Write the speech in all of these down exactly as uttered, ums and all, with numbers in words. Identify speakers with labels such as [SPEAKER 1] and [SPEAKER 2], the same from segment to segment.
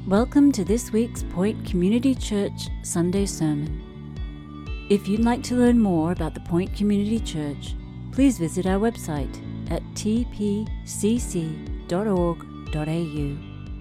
[SPEAKER 1] Welcome to this week's Point Community Church Sunday Sermon. If you'd like to learn more about the Point Community Church, please visit our website at t p c c dot org dot a u.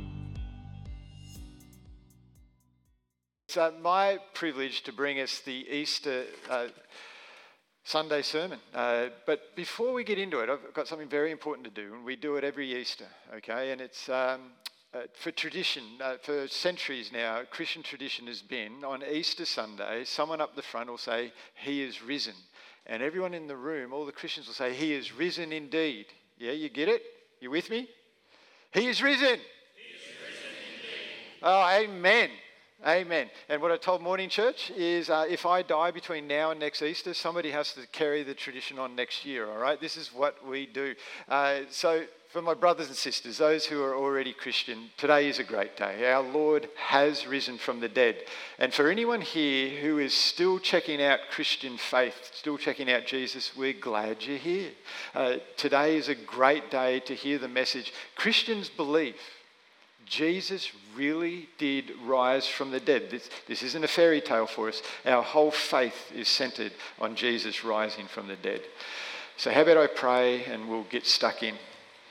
[SPEAKER 2] It's uh, my privilege to bring us the Easter uh, Sunday sermon. Uh, but before we get into it, I've got something very important to do, and we do it every Easter, okay? And it's um, uh, for tradition, uh, for centuries now, Christian tradition has been, on Easter Sunday, someone up the front will say, "He is risen." And everyone in the room, all the Christians will say, "He is risen indeed." Yeah, you get it? You with me? He is risen. He is risen indeed. Oh, amen. Amen. And what I told Morning Church is uh, if I die between now and next Easter, somebody has to carry the tradition on next year, all right? This is what we do. Uh, so for my brothers and sisters, those who are already Christian, today is a great day. Our Lord has risen from the dead. And for anyone here who is still checking out Christian faith, still checking out Jesus, we're glad you're here. Uh, today is a great day to hear the message. Christians believe Jesus really did rise from the dead. This, this isn't a fairy tale for us. Our whole faith is centered on Jesus rising from the dead. So how about I pray and we'll get stuck in.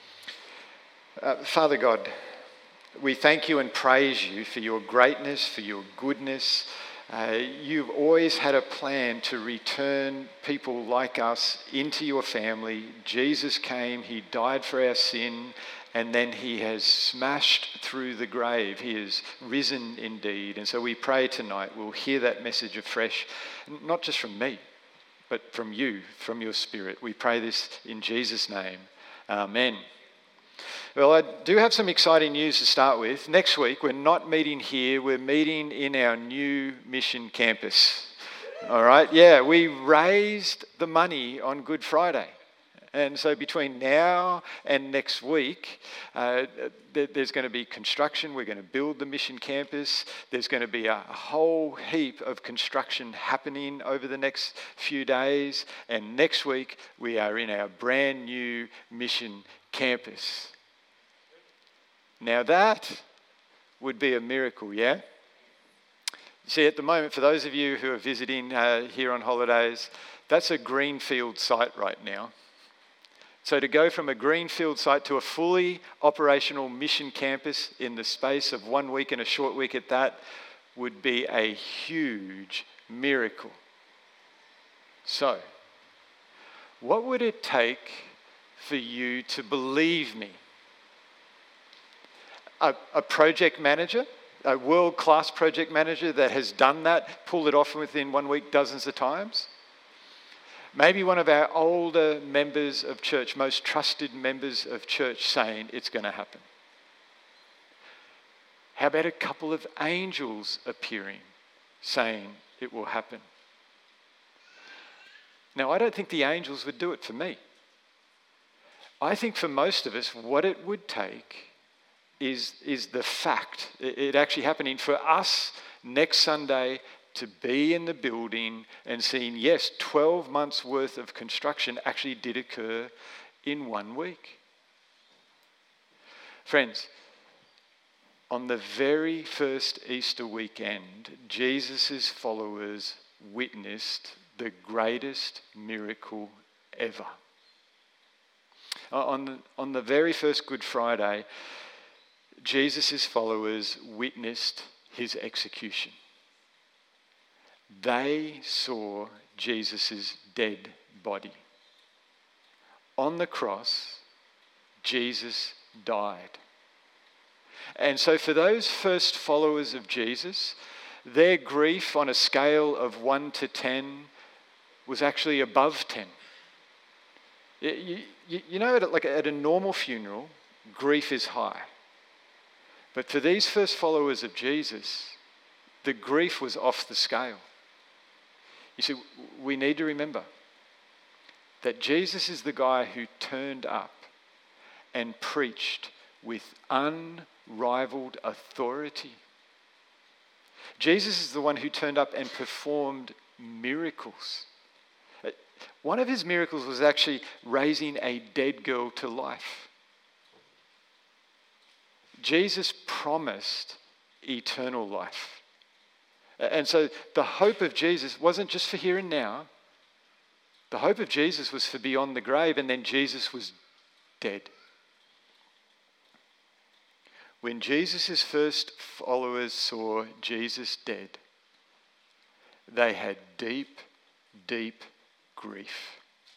[SPEAKER 2] Uh, Father God, we thank you and praise you for your greatness, for your goodness. Uh, you've always had a plan to return people like us into your family. Jesus came, he died for our sin, and then he has smashed through the grave. He is risen indeed. And so we pray tonight we'll hear that message afresh, not just from me, but from you, from your Spirit. We pray this in Jesus' name. Amen. Well, I do have some exciting news to start with. Next week, we're not meeting here. We're meeting in our new mission campus. All right? Yeah, we raised the money on Good Friday. And so between now and next week, uh, th- there's going to be construction. We're going to build the mission campus. There's going to be a whole heap of construction happening over the next few days. And next week, we are in our brand new mission campus. Now that would be a miracle, yeah? See, at the moment, for those of you who are visiting uh, here on holidays, that's a greenfield site right now. So to go from a greenfield site to a fully operational mission campus in the space of one week and a short week at that would be a huge miracle. So, what would it take for you to believe me? A, a project manager, a world-class project manager that has done that, pulled it off within one week dozens of times? Maybe one of our older members of church, most trusted members of church, saying it's going to happen. How about a couple of angels appearing, saying it will happen? Now, I don't think the angels would do it for me. I think for most of us, what it would take is, is the fact, it, it actually happening for us next Sunday to be in the building and seeing, yes, twelve months worth of construction actually did occur in one week. Friends, on the very first Easter weekend, Jesus' followers witnessed the greatest miracle ever. On the, on the very first Good Friday, Jesus' followers witnessed his execution. They saw Jesus' dead body. On the cross, Jesus died. And so for those first followers of Jesus, their grief on a scale of one to ten was actually above ten. You, you, you know, at, like at a normal funeral, grief is high. But for these first followers of Jesus, the grief was off the scale. You see, we need to remember that Jesus is the guy who turned up and preached with unrivaled authority. Jesus is the one who turned up and performed miracles. One of his miracles was actually raising a dead girl to life. Jesus promised eternal life. And so the hope of Jesus wasn't just for here and now. The hope of Jesus was for beyond the grave, and then Jesus was dead. When Jesus' first followers saw Jesus dead, they had deep, deep grief.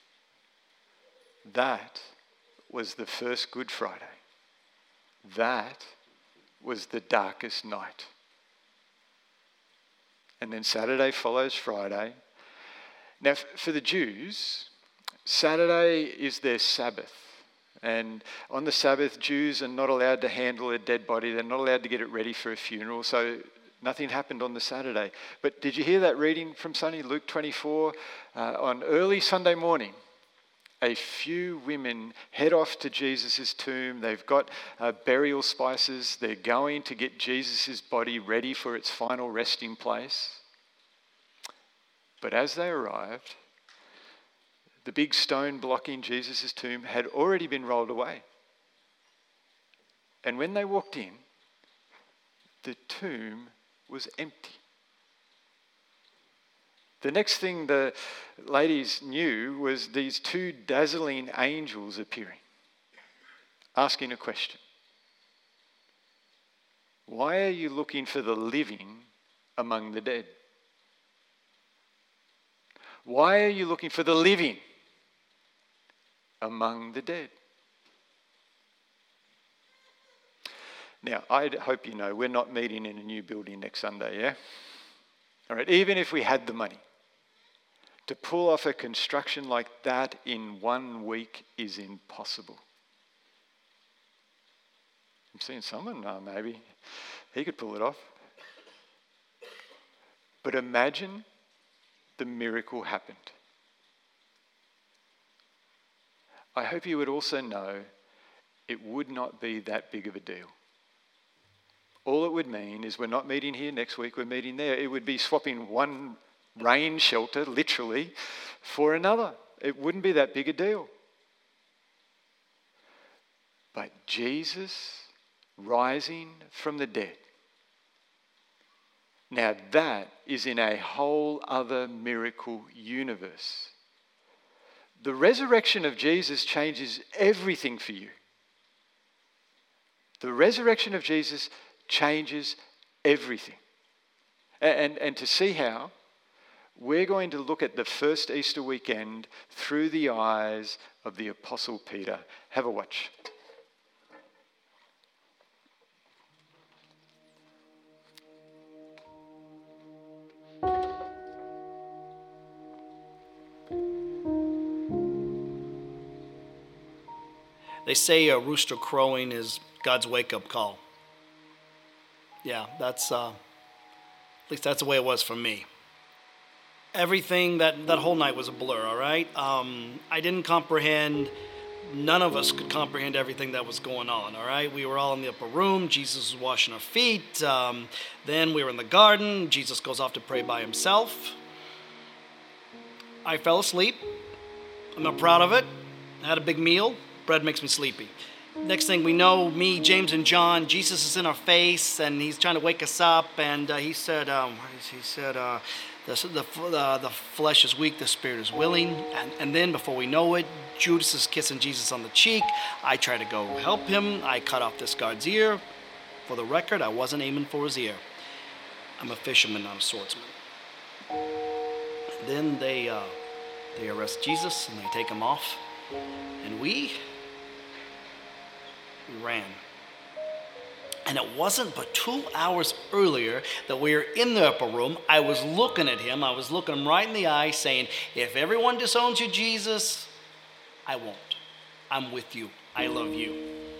[SPEAKER 2] That was the first Good Friday. That was the darkest night. And then Saturday follows Friday. Now, for the Jews, Saturday is their Sabbath. And on the Sabbath, Jews are not allowed to handle a dead body. They're not allowed to get it ready for a funeral. So nothing happened on the Saturday. But did you hear that reading from Sunday, Luke twenty-four? Uh, on early Sunday morning, a few women head off to Jesus' tomb. They've got uh, burial spices. They're going to get Jesus' body ready for its final resting place. But as they arrived, the big stone blocking Jesus' tomb had already been rolled away. And when they walked in, the tomb was empty. The next thing the ladies knew was these two dazzling angels appearing, asking a question. Why are you looking for the living among the dead? Why are you looking for the living among the dead? Now, I hope you know we're not meeting in a new building next Sunday, yeah? All right, even if we had the money, to pull off a construction like that in one week is impossible. I'm seeing someone, uh, maybe he could pull it off. But imagine the miracle happened. I hope you would also know it would not be that big of a deal. All it would mean is we're not meeting here next week, we're meeting there. It would be swapping one rain shelter, literally, for another. It wouldn't be that big a deal. But Jesus rising from the dead, now that is in a whole other miracle universe. The resurrection of Jesus changes everything for you. The resurrection of Jesus changes everything. And, and to see how, we're going to look at the first Easter weekend through the eyes of the Apostle Peter. Have a watch.
[SPEAKER 3] They say a rooster crowing is God's wake-up call. Yeah, that's, uh, at least that's the way it was for me. Everything, that, that whole night was a blur, all right? Um, I didn't comprehend, none of us could comprehend everything that was going on, all right? We were all in the upper room, Jesus was washing our feet. Um, then we were in the garden, Jesus goes off to pray by himself. I fell asleep. I'm not proud of it. I had a big meal. Bread makes me sleepy. Next thing we know, me, James, and John, Jesus is in our face, and he's trying to wake us up. And uh, he said, um, what is he said, uh, the, the, uh, the flesh is weak, the spirit is willing. And, and then before we know it, Judas is kissing Jesus on the cheek. I try to go help him. I cut off this guard's ear. For the record, I wasn't aiming for his ear. I'm a fisherman, not a swordsman. And then they, uh, they arrest Jesus, and they take him off. And we... We ran. And it wasn't but two hours earlier that we were in the upper room. I was looking at him. I was looking him right in the eye saying, if everyone disowns you, Jesus, I won't. I'm with you. I love you.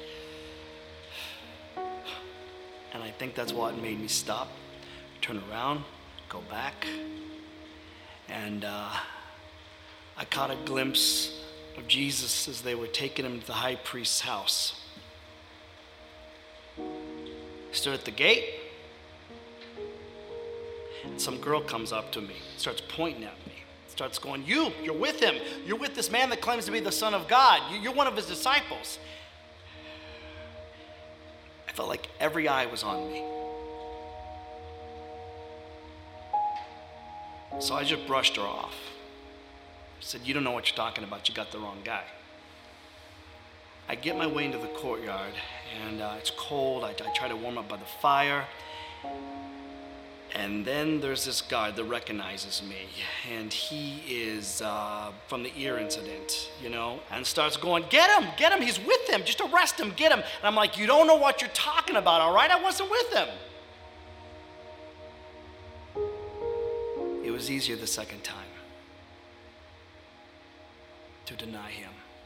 [SPEAKER 3] And I think that's what made me stop, turn around, go back. And uh, I caught a glimpse of Jesus as they were taking him to the high priest's house. Stood at the gate, and some girl comes up to me, starts pointing at me, starts going, you, you're with him. You're with this man that claims to be the Son of God. You're one of his disciples. I felt like every eye was on me. So I just brushed her off. I said, you don't know what you're talking about. You got the wrong guy. I get my way into the courtyard, and uh, it's cold. I, I try to warm up by the fire. And then there's this guard that recognizes me, and he is uh, from the ear incident, you know, and starts going, get him, get him, he's with him, just arrest him, get him. And I'm like, you don't know what you're talking about, all right? I wasn't with him. It was easier the second time to deny him.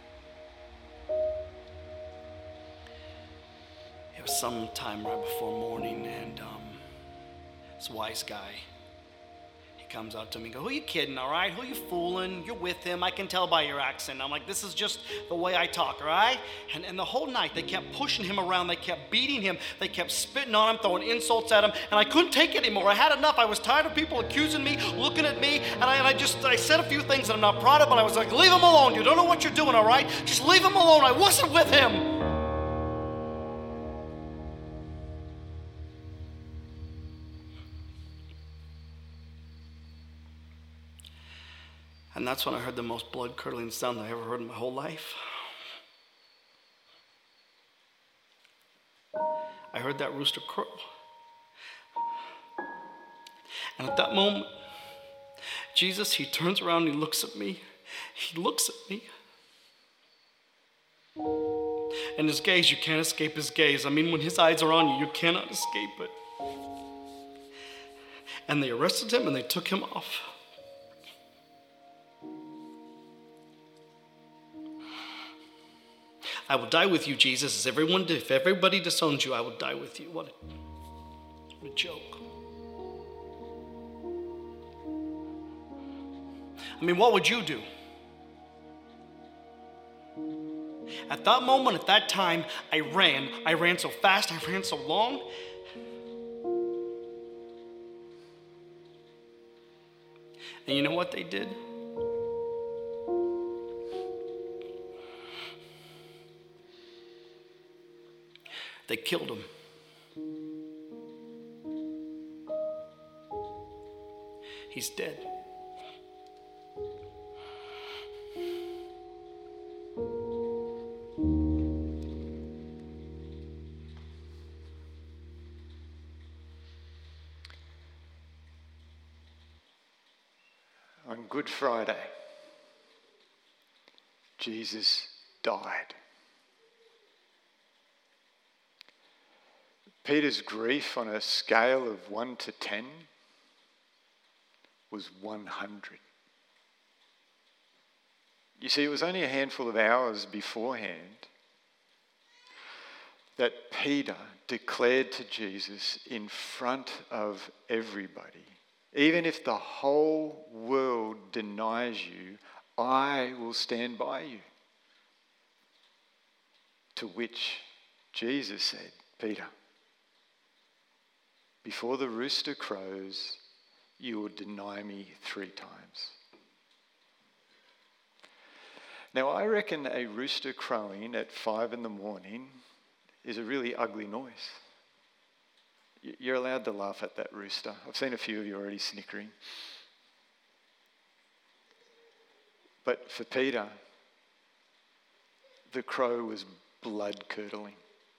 [SPEAKER 3] It was sometime right before morning, and um, this wise guy, he comes up to me and goes, who are you kidding, all right? Who are you fooling? You're with him. I can tell by your accent. I'm like, this is just the way I talk, all right? And, and the whole night, they kept pushing him around. They kept beating him. They kept spitting on him, throwing insults at him. And I couldn't take it anymore. I had enough. I was tired of people accusing me, looking at me. And I, and I just, I said a few things that I'm not proud of, but I was like, leave him alone. You don't know what you're doing, all right? Just leave him alone. I wasn't with him. And that's when I heard the most blood-curdling sound I ever heard in my whole life. I heard that rooster crow. And at that moment, Jesus, he turns around and he looks at me. He looks at me. And his gaze, you can't escape his gaze. I mean, when his eyes are on you, you cannot escape it. And they arrested him and they took him off. I will die with you, Jesus. As everyone, if everybody disowns you, I will die with you. What a, what a joke. I mean, what would you do? At that moment, at that time, I ran. I ran so fast, I ran so long. And you know what they did? They killed him. He's dead.
[SPEAKER 2] On Good Friday, Jesus died. Peter's grief on a scale of one to ten was one hundred. You see, it was only a handful of hours beforehand that Peter declared to Jesus in front of everybody, even if the whole world denies you, I will stand by you. To which Jesus said, Peter, before the rooster crows, you will deny me three times. Now, I reckon a rooster crowing at five in the morning is a really ugly noise. You're allowed to laugh at that rooster. I've seen a few of you already snickering. But for Peter, the crow was blood-curdling.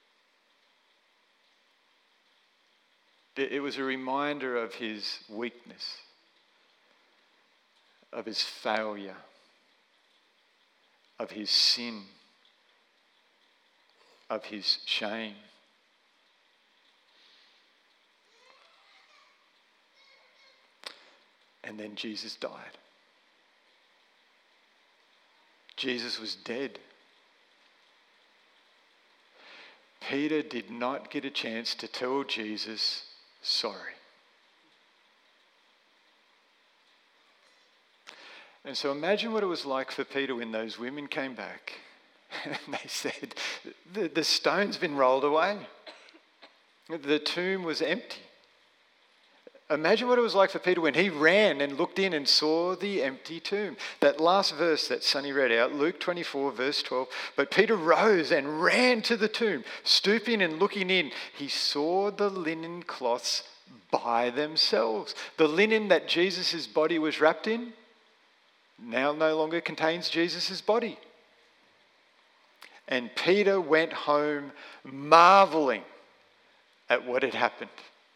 [SPEAKER 2] It was a reminder of his weakness, of his failure, of his sin, of his shame. And then Jesus died. Jesus was dead. Peter did not get a chance to tell Jesus, sorry. And so imagine what it was like for Peter when those women came back and they said, the, the stone's been rolled away. The tomb was empty. Imagine what it was like for Peter when he ran and looked in and saw the empty tomb. That last verse that Sonny read out, Luke twenty-four, verse twelve. But Peter rose and ran to the tomb. Stooping and looking in, he saw the linen cloths by themselves. The linen that Jesus' body was wrapped in now no longer contains Jesus' body. And Peter went home marveling at what had happened.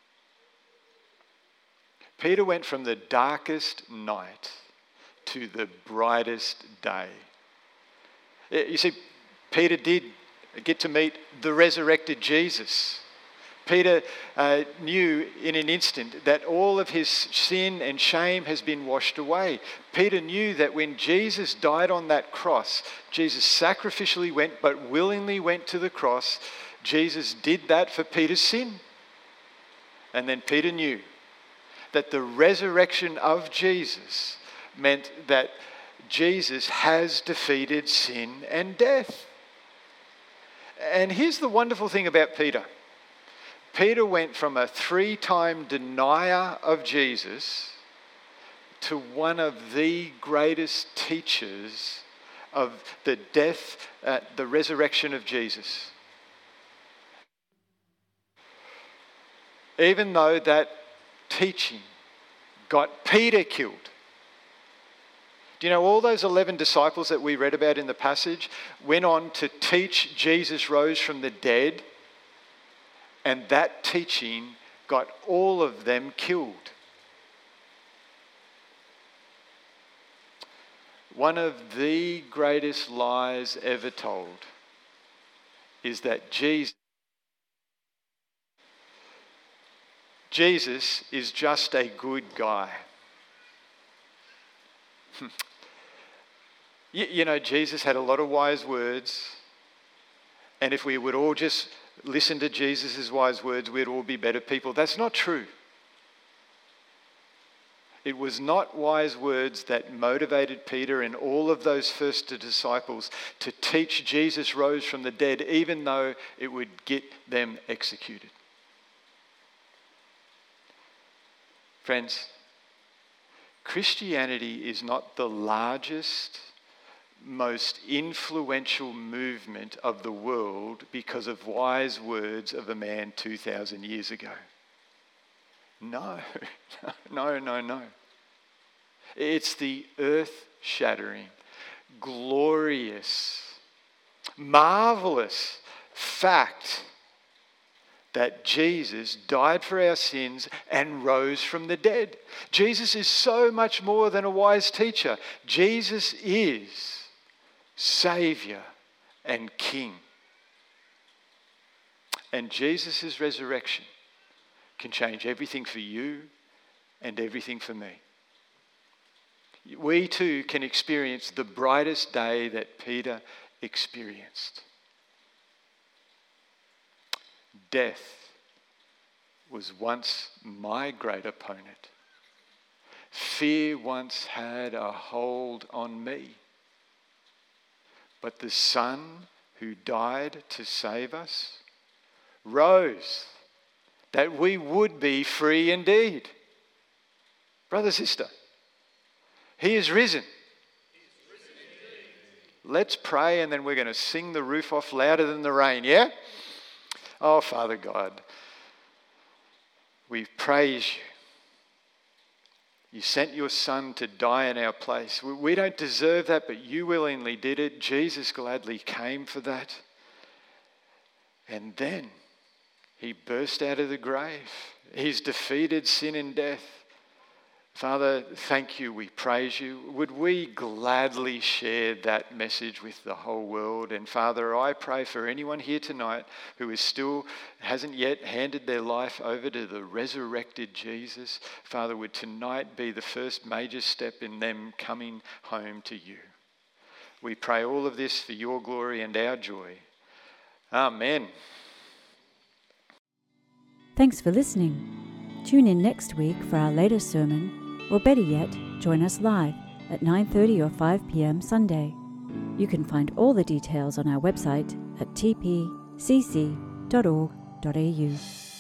[SPEAKER 2] Peter went from the darkest night to the brightest day. You see, Peter did get to meet the resurrected Jesus. Peter uh, knew in an instant that all of his sin and shame has been washed away. Peter knew that when Jesus died on that cross, Jesus sacrificially went, but willingly went to the cross. Jesus did that for Peter's sin. And then Peter knew that the resurrection of Jesus meant that Jesus has defeated sin and death. And here's the wonderful thing about Peter. Peter went from a three-time denier of Jesus to one of the greatest teachers of the death, uh, the resurrection of Jesus. Even though that teaching got Peter killed. Do you know all those eleven disciples that we read about in the passage went on to teach Jesus rose from the dead, and that teaching got all of them killed. One of the greatest lies ever told is that Jesus Jesus is just a good guy. you, you know, Jesus had a lot of wise words, and if we would all just listen to Jesus' wise words, we'd all be better people. That's not true. It was not wise words that motivated Peter and all of those first disciples to teach Jesus rose from the dead, even though it would get them executed. Friends, Christianity is not the largest, most influential movement of the world because of wise words of a man two thousand years ago. No, no, no, no. It's the earth-shattering, glorious, marvelous fact that Jesus died for our sins and rose from the dead. Jesus is so much more than a wise teacher. Jesus is Saviour and King. And Jesus' resurrection can change everything for you and everything for me. We too can experience the brightest day that Peter experienced. Death was once my great opponent. Fear once had a hold on me. But the Son who died to save us rose that we would be free indeed. Brother, sister, He is risen. Let's pray, and then we're going to sing the roof off louder than the rain, yeah? Oh, Father God, we praise you. You sent your Son to die in our place. We don't deserve that, but you willingly did it. Jesus gladly came for that. And then he burst out of the grave. He's defeated sin and death. Father, thank you, we praise you. Would we gladly share that message with the whole world? And Father, I pray for anyone here tonight who is still, hasn't yet handed their life over to the resurrected Jesus. Father, would tonight be the first major step in them coming home to you. We pray all of this for your glory and our joy. Amen.
[SPEAKER 1] Thanks for listening. Tune in next week for our latest sermon, or better yet, join us live at nine thirty or five p.m. Sunday. You can find all the details on our website at t p c c dot org dot a u.